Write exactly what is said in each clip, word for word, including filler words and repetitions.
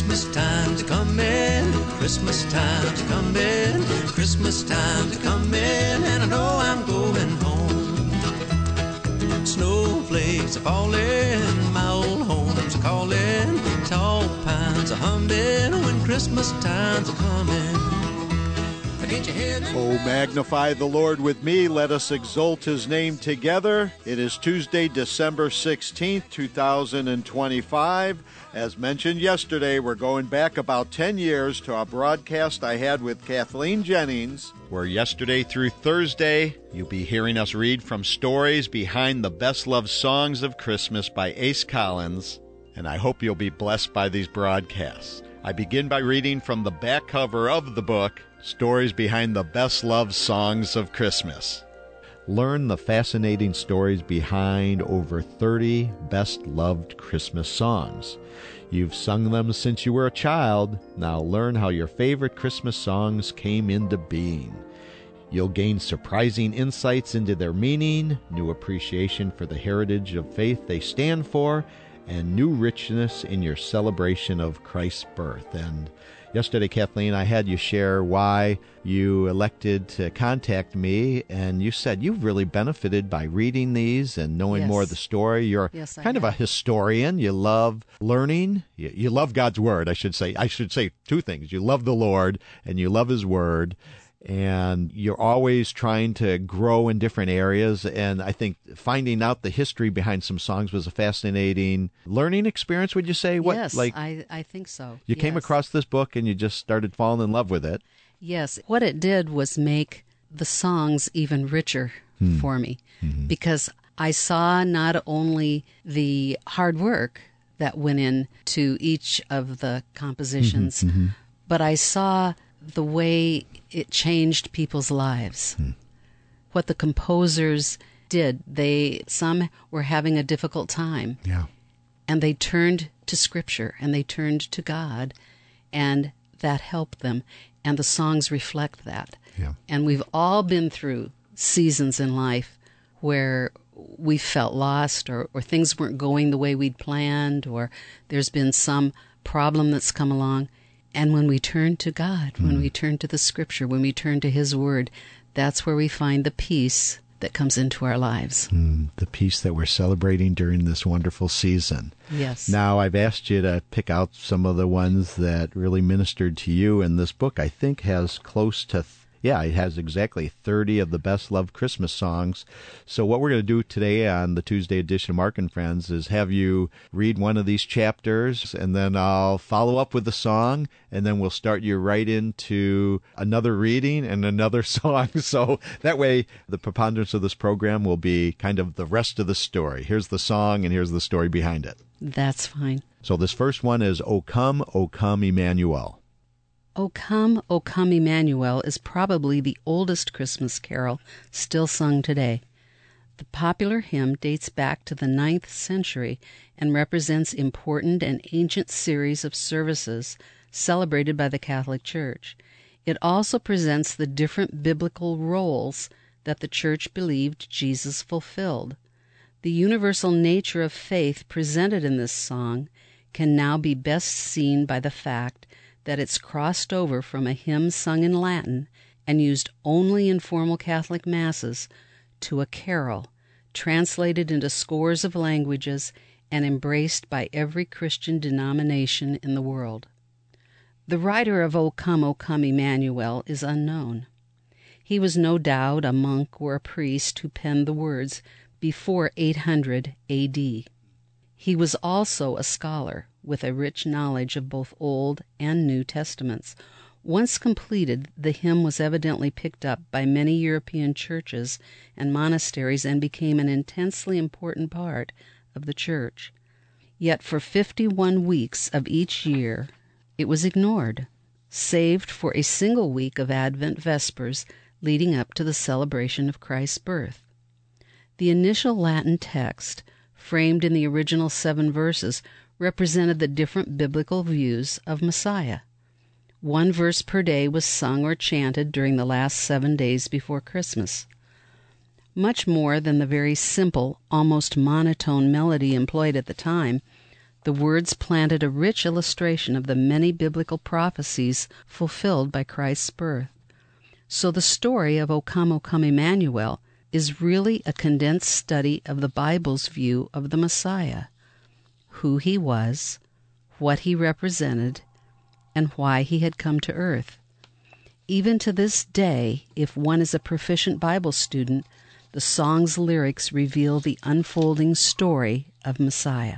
Christmas time's coming, Christmas time's coming, Christmas time's coming, and I know I'm going home. Snowflakes are falling, my old home's calling, tall pines are humming when Christmas time's coming. Oh, magnify the Lord with me. Let us exalt his name together. It is Tuesday, December sixteenth, two thousand twenty-five. As mentioned yesterday, we're going back about ten years to a broadcast I had with Kathleen Jennings, where yesterday through Thursday, you'll be hearing us read from Stories Behind the Best-Loved Songs of Christmas by Ace Collins, and I hope you'll be blessed by these broadcasts. I begin by reading from the back cover of the book, Stories Behind the Best-Loved Songs of Christmas. Learn the fascinating stories behind over thirty best-loved Christmas songs. You've sung them since you were a child. Now learn how your favorite Christmas songs came into being. You'll gain surprising insights into their meaning, new appreciation for the heritage of faith they stand for, and new richness in your celebration of Christ's birth. And yesterday, Kathleen, I had you share why you elected to contact me, and you said you've really benefited by reading these and knowing Yes. more of the story. You're Yes, I kind of a have. historian. You love learning. You, you love God's Word, I should say. I should say two things. You love the Lord, and you love His Word. And you're always trying to grow in different areas. And I think finding out the history behind some songs was a fascinating learning experience, would you say? What, yes, like I, I think so. you came Yes. across this book and you just started falling in love with it. Yes. What it did was make the songs even richer Hmm. for me Mm-hmm. because I saw not only the hard work that went into each of the compositions, Mm-hmm. but I saw the way it changed people's lives. Hmm. What the composers did, they some were having a difficult time, Yeah. and they turned to Scripture and they turned to God, and that helped them. And the songs reflect that. Yeah. And we've all been through seasons in life where we felt lost, or, or things weren't going the way we'd planned, or there's been some problem that's come along. And when we turn to God, mm. when we turn to the Scripture, when we turn to His Word, that's where we find the peace that comes into our lives. Mm, the peace that we're celebrating during this wonderful season. Yes. Now, I've asked you to pick out some of the ones that really ministered to you, and this book, I think, has close to, th- yeah, it has exactly thirty of the best-loved Christmas songs. So what we're going to do today on the Tuesday edition of Mark and Friends is have you read one of these chapters, and then I'll follow up with the song, and then we'll start you right into another reading and another song. So that way, the preponderance of this program will be kind of the rest of the story. Here's the song, and here's the story behind it. That's fine. So this first one is O Come, O Come, Emmanuel. O Come, O Come, Emmanuel is probably the oldest Christmas carol still sung today. The popular hymn dates back to the ninth century and represents important and ancient series of services celebrated by the Catholic Church. It also presents the different biblical roles that the Church believed Jesus fulfilled. The universal nature of faith presented in this song can now be best seen by the fact that it's crossed over from a hymn sung in Latin and used only in formal Catholic masses to a carol, translated into scores of languages and embraced by every Christian denomination in the world. The writer of O Come, O Come, Emmanuel is unknown. He was no doubt a monk or a priest who penned the words before eight hundred A D. He was also a scholar with a rich knowledge of both Old and New Testaments. Once completed, the hymn was evidently picked up by many European churches and monasteries and became an intensely important part of the Church. Yet for fifty-one weeks of each year, it was ignored, saved for a single week of Advent Vespers leading up to the celebration of Christ's birth. The initial Latin text, framed in the original seven verses, represented the different biblical views of Messiah. One verse per day was sung or chanted during the last seven days before Christmas. Much more than the very simple, almost monotone melody employed at the time, The words planted a rich illustration of the many biblical prophecies fulfilled by Christ's birth. So the story of O Come, O Come, Emmanuel is really a condensed study of the Bible's view of the Messiah, who he was, what he represented, and why he had come to earth. Even to this day, if one is a proficient Bible student, the song's lyrics reveal the unfolding story of Messiah.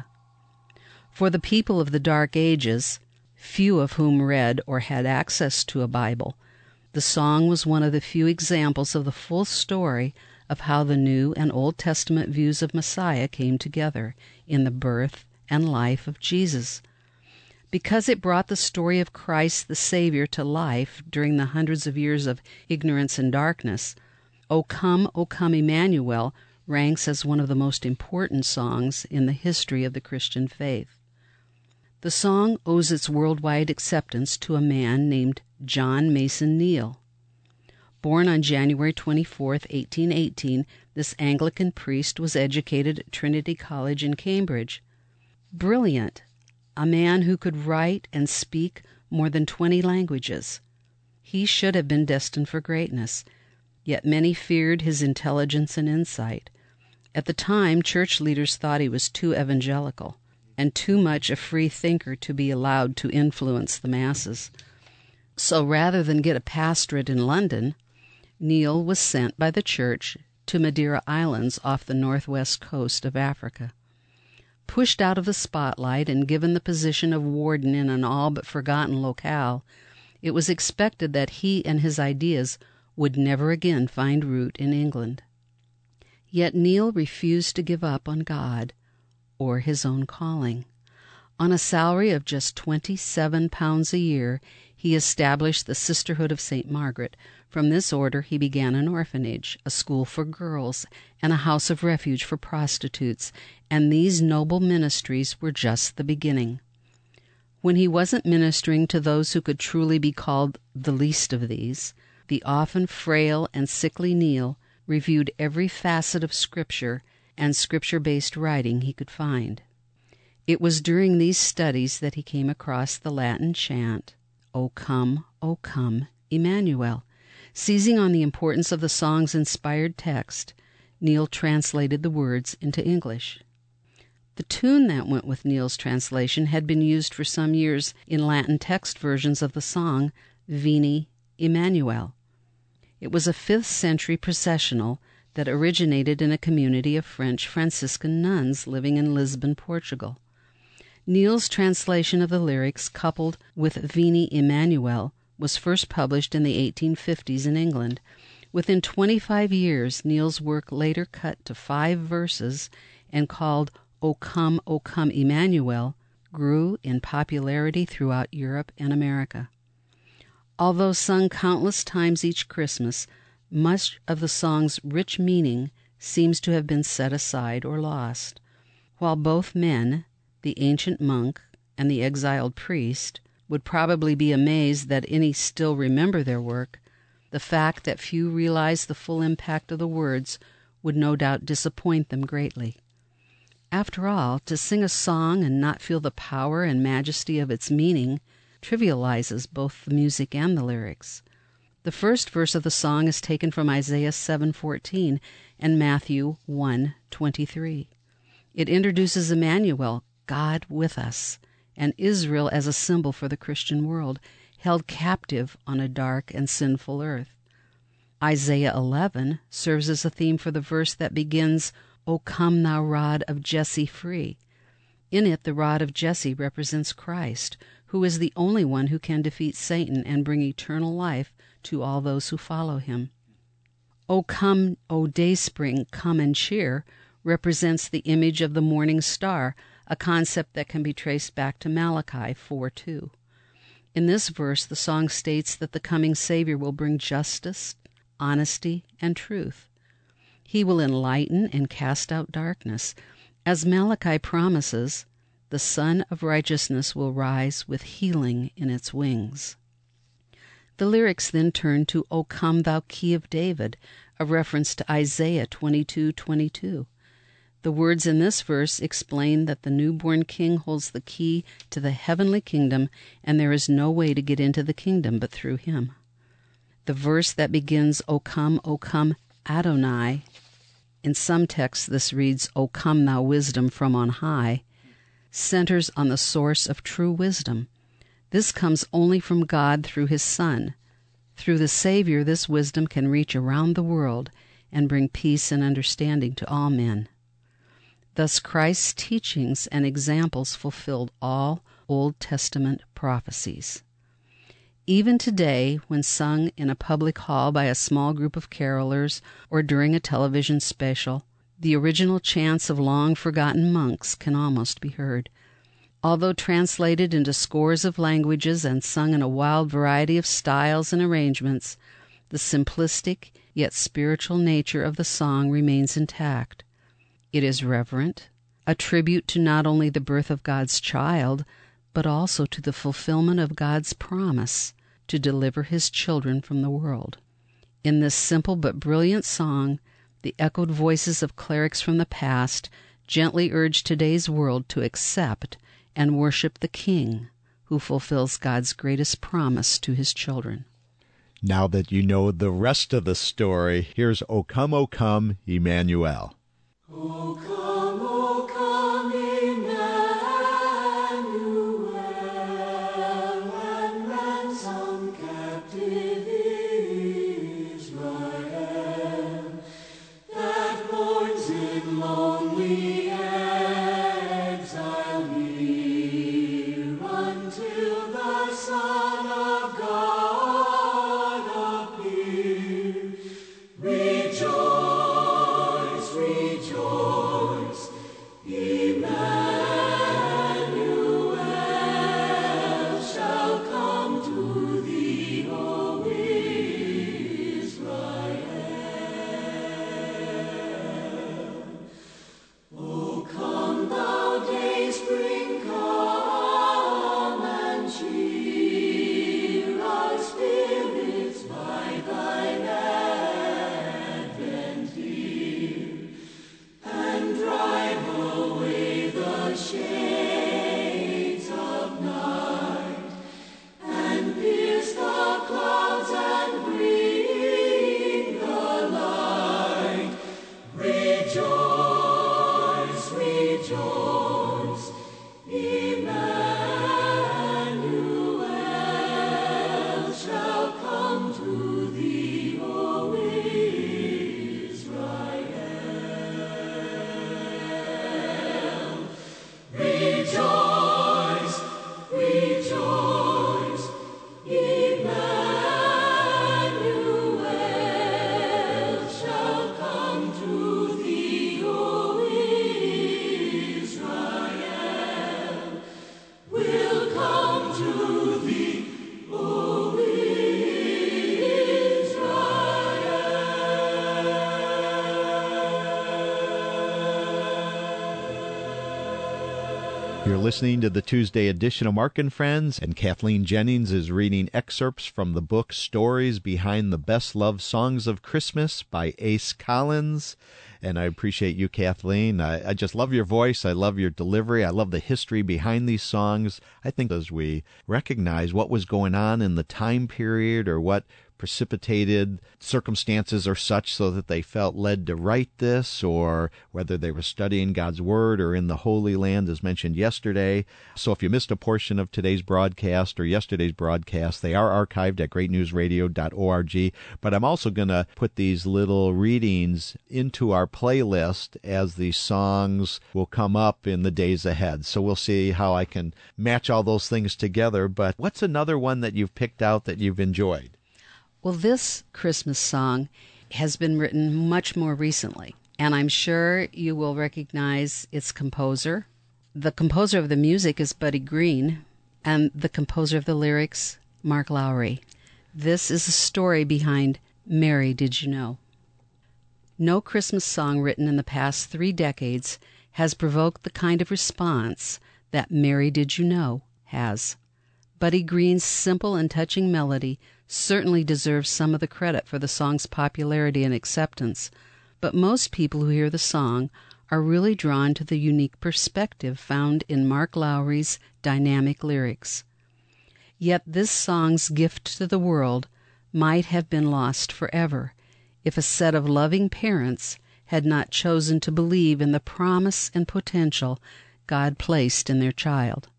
For the people of the Dark Ages, few of whom read or had access to a Bible, the song was one of the few examples of the full story of how the New and Old Testament views of Messiah came together in the birth and life of Jesus. Because it brought the story of Christ the Savior to life during the hundreds of years of ignorance and darkness, O Come, O Come, Emmanuel ranks as one of the most important songs in the history of the Christian faith. The song owes its worldwide acceptance to a man named John Mason Neale. Born on January twenty-fourth, eighteen eighteen, this Anglican priest was educated at Trinity College in Cambridge. Brilliant, a man who could write and speak more than twenty languages. He should have been destined for greatness, yet many feared his intelligence and insight. At the time, church leaders thought he was too evangelical and too much a free thinker to be allowed to influence the masses. So rather than get a pastorate in London, Neale was sent by the church to Madeira Islands off the northwest coast of Africa. Pushed out of the spotlight and given the position of warden in an all but forgotten locale, it was expected that he and his ideas would never again find root in England. Yet Neale refused to give up on God or his own calling. On a salary of just twenty-seven pounds a year, he established the Sisterhood of Saint Margaret. From this order he began an orphanage, a school for girls, and a house of refuge for prostitutes, and these noble ministries were just the beginning. When he wasn't ministering to those who could truly be called the least of these, the often frail and sickly Neale reviewed every facet of Scripture and Scripture-based writing he could find. It was during these studies that he came across the Latin chant, O Come, O Come, Emmanuel. Seizing on the importance of the song's inspired text, Neale translated the words into English. The tune that went with Neale's translation had been used for some years in Latin text versions of the song Veni, Emmanuel. It was a fifth century processional that originated in a community of French Franciscan nuns living in Lisbon, Portugal. Neale's translation of the lyrics, coupled with Veni, Emmanuel, was first published in the eighteen fifties in England. Within twenty-five years, Neale's work later cut to five verses and called O Come, O Come, Emmanuel, grew in popularity throughout Europe and America. Although sung countless times each Christmas, much of the song's rich meaning seems to have been set aside or lost. While both men, the ancient monk and the exiled priest, would probably be amazed that any still remember their work, the fact that few realize the full impact of the words would no doubt disappoint them greatly. After all, to sing a song and not feel the power and majesty of its meaning trivializes both the music and the lyrics. The first verse of the song is taken from Isaiah seven fourteen and Matthew one twenty-three. It introduces Emmanuel, God with us, and Israel as a symbol for the Christian world, held captive on a dark and sinful earth. Isaiah eleven serves as a theme for the verse that begins, O come thou rod of Jesse free. In it, the rod of Jesse represents Christ, who is the only one who can defeat Satan and bring eternal life to all those who follow him. O come, O dayspring, come and cheer, represents the image of the morning star, a concept that can be traced back to Malachi four two. In this verse, the song states that the coming Savior will bring justice, honesty, and truth. He will enlighten and cast out darkness. As Malachi promises, the Sun of Righteousness will rise with healing in its wings. The lyrics then turn to O come thou Key of David, a reference to Isaiah twenty-two twenty-two. The The words in this verse explain that the newborn king holds the key to the heavenly kingdom, and there is no way to get into the kingdom but through him. The verse that begins, O come, O come, Adonai, in some texts this reads, O come thou wisdom from on high, centers on the source of true wisdom. This comes only from God through his Son. Through the Savior, this wisdom can reach around the world and bring peace and understanding to all men. Thus Christ's teachings and examples fulfilled all Old Testament prophecies. Even today, when sung in a public hall by a small group of carolers or during a television special, the original chants of long-forgotten monks can almost be heard. Although translated into scores of languages and sung in a wild variety of styles and arrangements, the simplistic yet spiritual nature of the song remains intact. It is reverent, a tribute to not only the birth of God's child, but also to the fulfillment of God's promise to deliver his children from the world. In this simple but brilliant song, the echoed voices of clerics from the past gently urge today's world to accept and worship the King who fulfills God's greatest promise to his children. Now that you know the rest of the story, here's O Come, O Come, Emmanuel. O come, O come, Emmanuel, and ransom captive Israel, that mourns in lonely exile near, until the Son of God appear. Rejoice, rejoice, Emmanuel shall come to thee, O Israel. O come, thou dayspring, come and cheer our spirits by thine advent here, and drive away the shades of night, and pierce the clouds and bring the light. Rejoice, rejoice, Emmanuel shall come to thee, O Israel. Rejoice, rejoice, Emmanuel shall come to thee, O Israel. Will come to thee, O Israel. You're listening to the Tuesday edition of Mark and Friends, and Kathleen Jennings is reading excerpts from the book Stories Behind the Best Loved Songs of Christmas by Ace Collins. And I appreciate you, Kathleen. I, I just love your voice. I love your delivery. I love the history behind these songs. I think as we recognize what was going on in the time period or what precipitated circumstances or such so that they felt led to write this, or whether they were studying God's Word or in the Holy Land, as mentioned yesterday. So if you missed a portion of today's broadcast or yesterday's broadcast, they are archived at great news radio dot org. But I'm also going to put these little readings into our playlist as the songs will come up in the days ahead. So we'll see how I can match all those things together. But what's another one that you've picked out that you've enjoyed? Well, this Christmas song has been written much more recently, and I'm sure you will recognize its composer. The composer of the music is Buddy Green, and the composer of the lyrics, Mark Lowry. This is a story behind Mary, Did You Know? No Christmas song written in the past three decades has provoked the kind of response that Mary, Did You Know? Has. Buddy Green's simple and touching melody certainly deserves some of the credit for the song's popularity and acceptance, but most people who hear the song are really drawn to the unique perspective found in Mark Lowry's dynamic lyrics. Yet this song's gift to the world might have been lost forever if a set of loving parents had not chosen to believe in the promise and potential God placed in their child.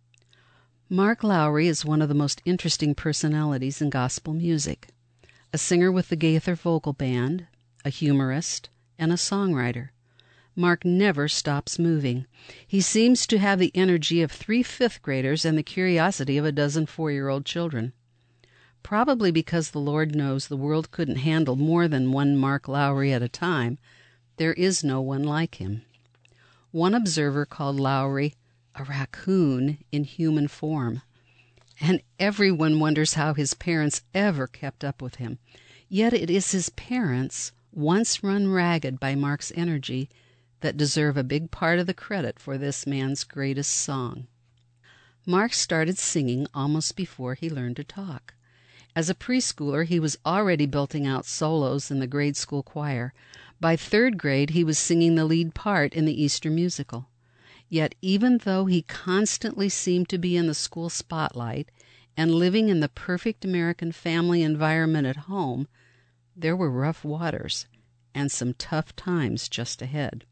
Mark Lowry is one of the most interesting personalities in gospel music, a singer with the Gaither Vocal Band, a humorist, and a songwriter. Mark never stops moving. He seems to have the energy of three fifth graders and the curiosity of a dozen four-year-old children. Probably because the Lord knows the world couldn't handle more than one Mark Lowry at a time, there is no one like him. One observer called Lowry a raccoon in human form, and everyone wonders how his parents ever kept up with him. Yet it is his parents, once run ragged by Mark's energy, that deserve a big part of the credit for this man's greatest song. Mark started singing almost before he learned to talk. As a preschooler, he was already belting out solos in the grade school choir. By third grade, he was singing the lead part in the Easter musical. Yet even though he constantly seemed to be in the school spotlight and living in the perfect American family environment at home, there were rough waters and some tough times just ahead.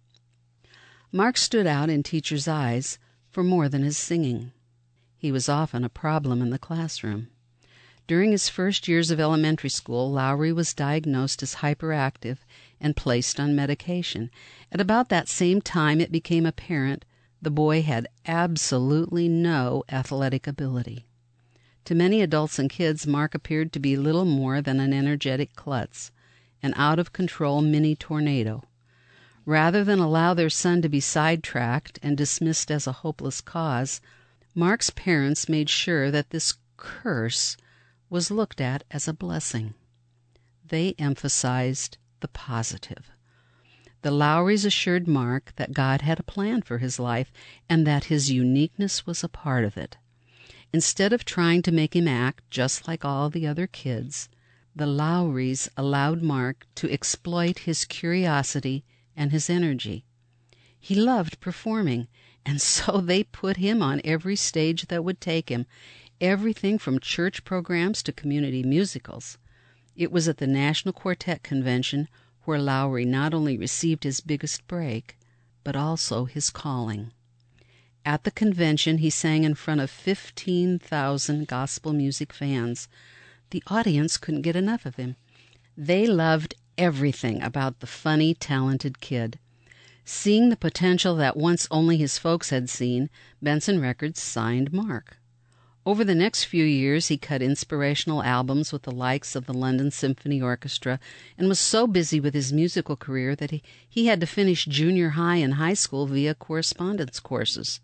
Mark stood out in teachers' eyes for more than his singing. He was often a problem in the classroom. During his first years of elementary school, Lowry was diagnosed as hyperactive and placed on medication. At about that same time, it became apparent the boy had absolutely no athletic ability. To many adults and kids, Mark appeared to be little more than an energetic klutz, an out-of-control mini tornado. Rather than allow their son to be sidetracked and dismissed as a hopeless cause, Mark's parents made sure that this curse was looked at as a blessing. They emphasized the positive. The Lowrys assured Mark that God had a plan for his life and that his uniqueness was a part of it. Instead of trying to make him act just like all the other kids, the Lowrys allowed Mark to exploit his curiosity and his energy. He loved performing, and so they put him on every stage that would take him, everything from church programs to community musicals. It was at the National Quartet Convention where Lowry not only received his biggest break, but also his calling. At the convention, he sang in front of fifteen thousand gospel music fans. The audience couldn't get enough of him. They loved everything about the funny, talented kid. Seeing the potential that once only his folks had seen, Benson Records signed Mark. Over the next few years, he cut inspirational albums with the likes of the London Symphony Orchestra and was so busy with his musical career that he, he had to finish junior high and high school via correspondence courses.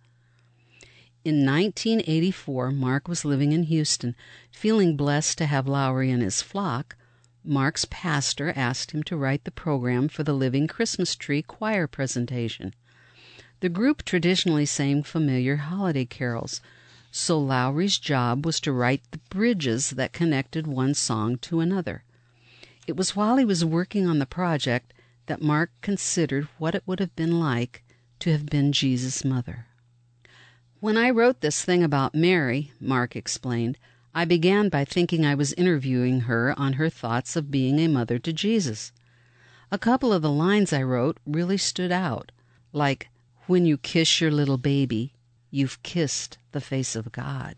In nineteen eighty-four, Mark was living in Houston. Feeling blessed to have Lowry in his flock, Mark's pastor asked him to write the program for the Living Christmas Tree choir presentation. The group traditionally sang familiar holiday carols, so Lowry's job was to write the bridges that connected one song to another. It was while he was working on the project that Mark considered what it would have been like to have been Jesus' mother. When I wrote this thing about Mary, Mark explained, I began by thinking I was interviewing her on her thoughts of being a mother to Jesus. A couple of the lines I wrote really stood out, like, "When you kiss your little baby, you've kissed the face of God."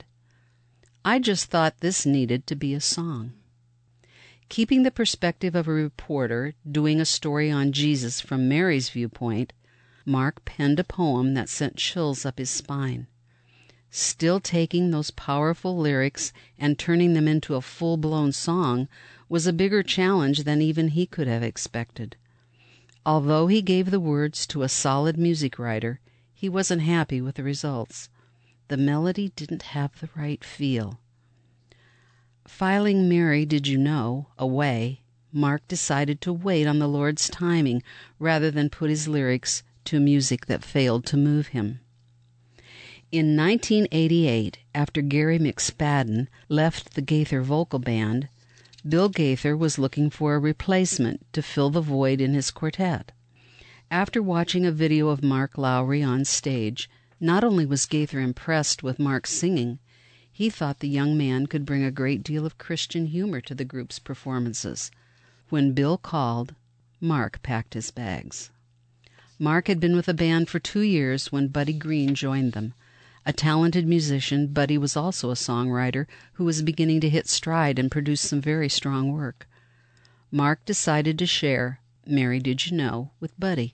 I just thought this needed to be a song. Keeping the perspective of a reporter doing a story on Jesus from Mary's viewpoint, Mark penned a poem that sent chills up his spine. Still taking those powerful lyrics and turning them into a full-blown song was a bigger challenge than even he could have expected. Although he gave the words to a solid music writer, he wasn't happy with the results. The melody didn't have the right feel. Filing Mary, Did You Know, away, Mark decided to wait on the Lord's timing rather than put his lyrics to music that failed to move him. In nineteen eighty-eight, after Gary McSpadden left the Gaither Vocal Band, Bill Gaither was looking for a replacement to fill the void in his quartet. After watching a video of Mark Lowry on stage, not only was Gaither impressed with Mark's singing, he thought the young man could bring a great deal of Christian humor to the group's performances. When Bill called, Mark packed his bags. Mark had been with the band for two years when Buddy Green joined them. A talented musician, Buddy was also a songwriter who was beginning to hit stride and produce some very strong work. Mark decided to share Mary Did You Know with Buddy.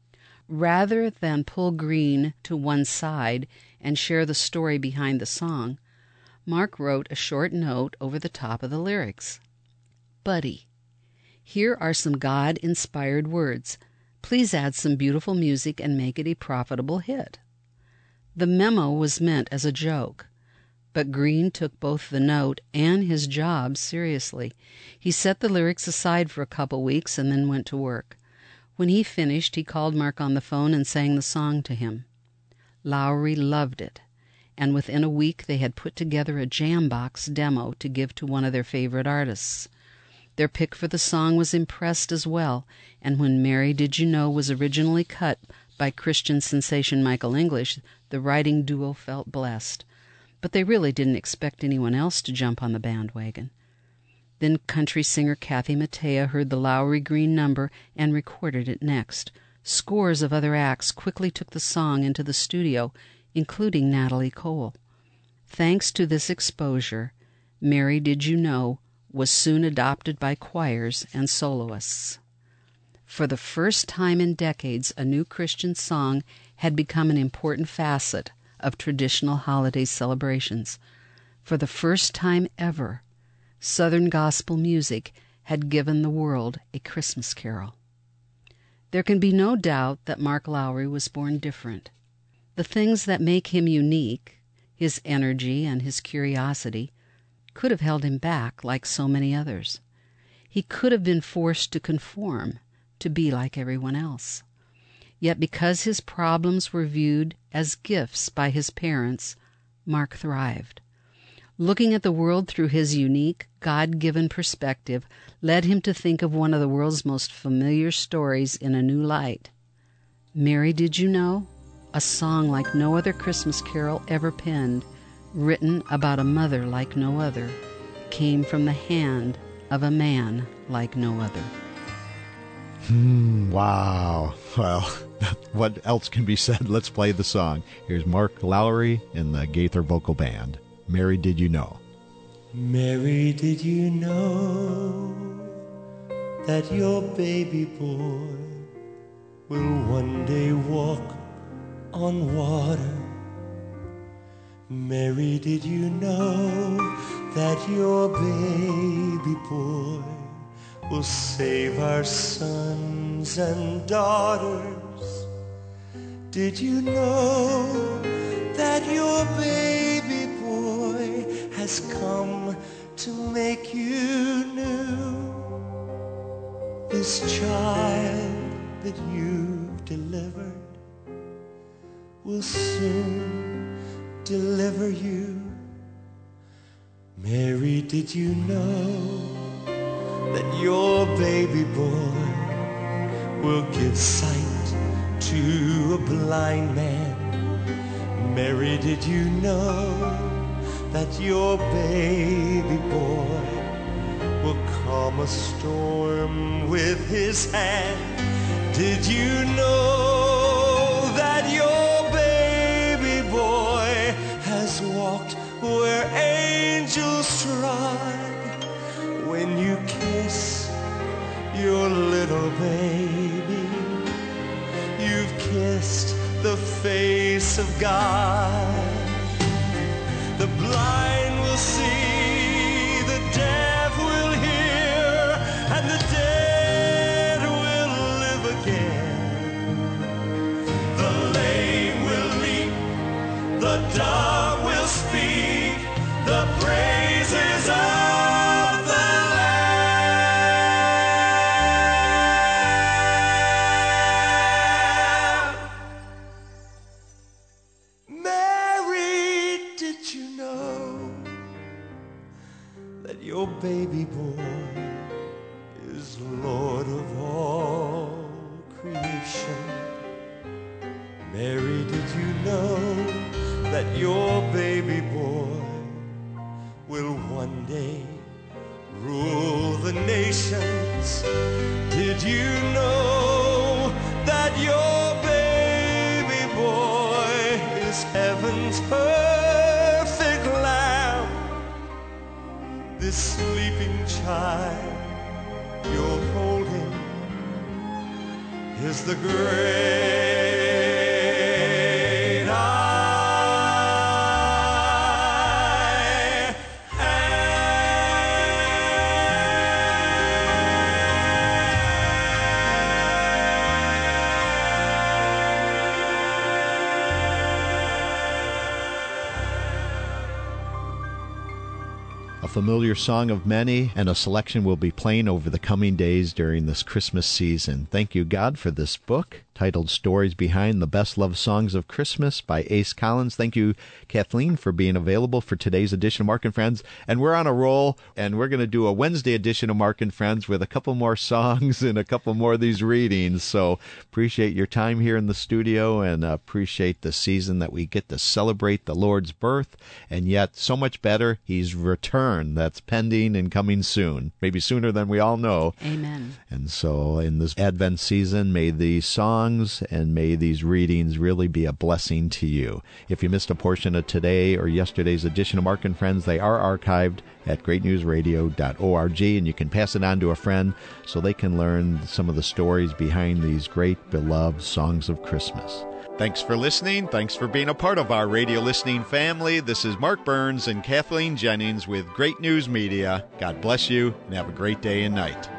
Rather than pull Green to one side and share the story behind the song, Mark wrote a short note over the top of the lyrics. Buddy, here are some God-inspired words. Please add some beautiful music and make it a profitable hit. The memo was meant as a joke, but Green took both the note and his job seriously. He set the lyrics aside for a couple weeks and then went to work. When he finished, he called Mark on the phone and sang the song to him. Lowry loved it, and within a week they had put together a Jambox demo to give to one of their favorite artists. Their pick for the song was impressed as well, and when Mary Did You Know was originally cut by Christian sensation Michael English, the writing duo felt blessed. But they really didn't expect anyone else to jump on the bandwagon. Then country singer Kathy Mattea heard the Lowry Green number and recorded it next. Scores of other acts quickly took the song into the studio, including Natalie Cole. Thanks to this exposure, Mary Did You Know was soon adopted by choirs and soloists. For the first time in decades, a new Christian song had become an important facet of traditional holiday celebrations. For the first time ever, Southern gospel music had given the world a Christmas carol. There can be no doubt that Mark Lowry was born different. The things that make him unique, his energy and his curiosity, could have held him back like so many others. He could have been forced to conform, to be like everyone else. Yet because his problems were viewed as gifts by his parents, Mark thrived. Looking at the world through his unique, God-given perspective led him to think of one of the world's most familiar stories in a new light. Mary Did You Know? A song like no other Christmas carol ever penned, written about a mother like no other, came from the hand of a man like no other. Hmm, wow. Well, what else can be said? Let's play the song. Here's Mark Lowry in the Gaither Vocal Band. Mary Did You Know? Mary, did you know that your baby boy will one day walk on water? Mary, did you know that your baby boy will save our sons and daughters? Did you know that your baby boy has come to make you new? This child that you've delivered will soon deliver you. Mary, did you know that your baby boy will give sight to a blind man? Mary, did you know that your baby boy will calm a storm with his hand? Did you know that your baby boy has walked where angels trod? When you kiss your little baby, you've kissed the face of God. The blind will see, the deaf will hear, and the dead will live again. The lame will leap, the dumb will speak, the praises of the Lamb. Mary, did you know that your baby boy is Lord of all creation. Mary, did you know that your baby boy will one day rule the nations? Did you know that your baby boy is heaven's perfect lamb? This sleeping child you're holding is the great I A familiar song of many, and a selection will be playing over the coming days during this Christmas season. Thank you, God, for this book titled Stories Behind the Best Loved Songs of Christmas by Ace Collins. Thank you, Kathleen, for being available for today's edition of Mark and Friends. And we're on a roll, and we're going to do a Wednesday edition of Mark and Friends with a couple more songs and a couple more of these readings. So appreciate your time here in the studio, and uh, appreciate the season that we get to celebrate the Lord's birth, and yet so much better, He's returned. That's pending and coming soon, maybe sooner than we all know. Amen. And so in this Advent season, may these songs and may these readings really be a blessing to you. If you missed a portion of today or yesterday's edition of Mark and Friends, they are archived at great news radio dot org, and you can pass it on to a friend so they can learn some of the stories behind these great beloved songs of Christmas. Thanks for listening. Thanks for being a part of our radio listening family. This is Mark Burns and Kathleen Jennings with Great News Media. God bless you, and have a great day and night.